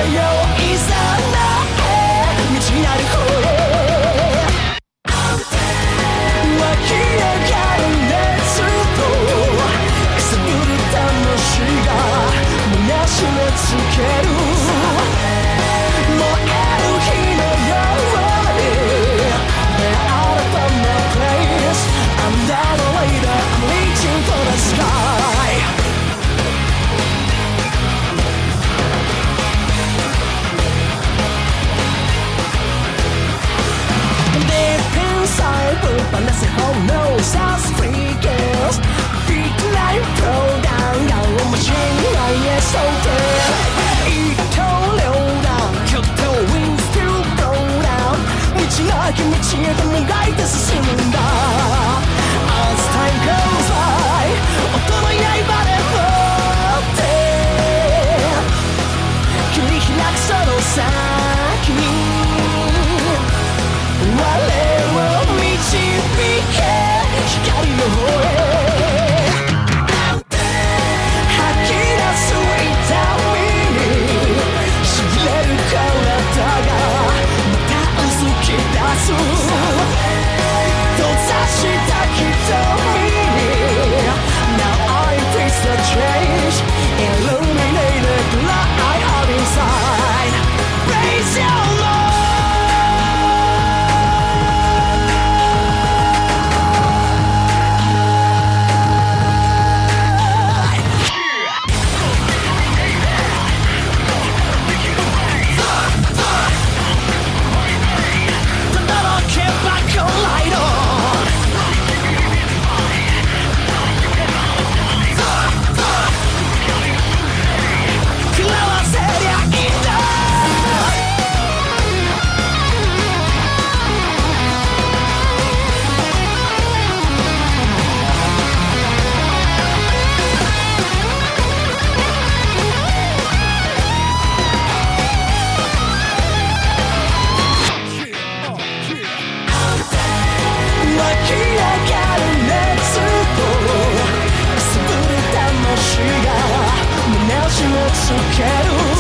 よいざなへ道なる方へ湧き上がる熱とくすぶる魂が胸締め付ける燃える火のように Out of my place Under the radar reaching for the sky Balance it home, no South Africans Big life throw down Young machine, yes, okay 一刀両断 Cut the wings to blow down 道なき道へともがいて進むんだ As time goes by 音の刃で振って切り開くその先に我を導け光の方へ吐き出す痛みにしびれる体がまたうずき出す閉ざした瞳に Now I taste the change Illuminated light I have inside Raise your loveつける